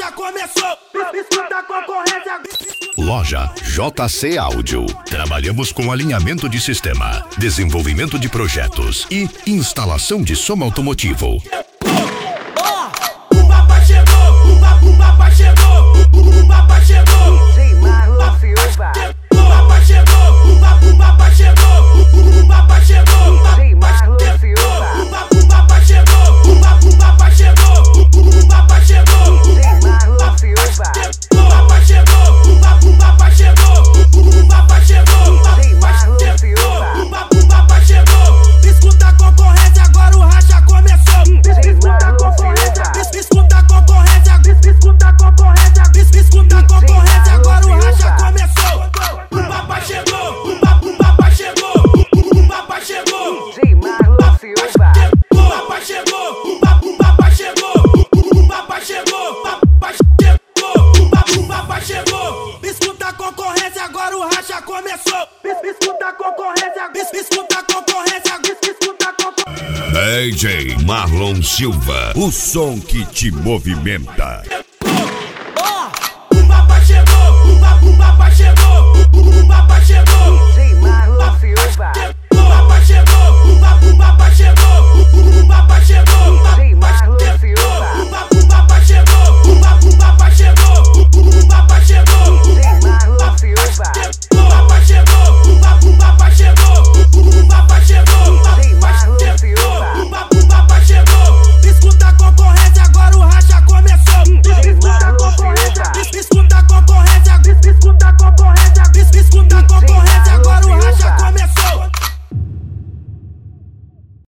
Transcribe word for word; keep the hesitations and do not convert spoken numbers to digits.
racha começou. Escuta a concorrência. Loja J C Áudio. Trabalhamos com alinhamento de sistema, desenvolvimento de projetos e instalação de som automotivo. O papai chegou, o papai, o papai chegou, o papai chegou. D J Marlon Silva. O papai chegou, o papai, o papai chegou, o papai chegou. D J Marlon Silva. O papai chegou, o papai, o papai chegou, o papai chegou. D J Marlon Silva. O papai chegou, o papai, o papai chegou, o papai chegou. D J Marlon Silva. O papai, o papai chegou. Escuta a concorrência, agora o racha começou. D J Escuta a Marlon concorrência, Silva. escuta a concorrência, escuta a concorrência, escuta a concorrência, agora o racha começou. O papai chegou, o papai, o papai chegou, o papai chegou. D J Marlon Silva. O papai chegou, o papai, o papai chegou, o papai chegou, o papai chegou, o papai, o papai chegou. Escuta a concorrência, agora o racha começou. Escuta a concorrência, escuta a concorrência, escuta a concorrência. D J Marlon Silva, o som que te movimenta.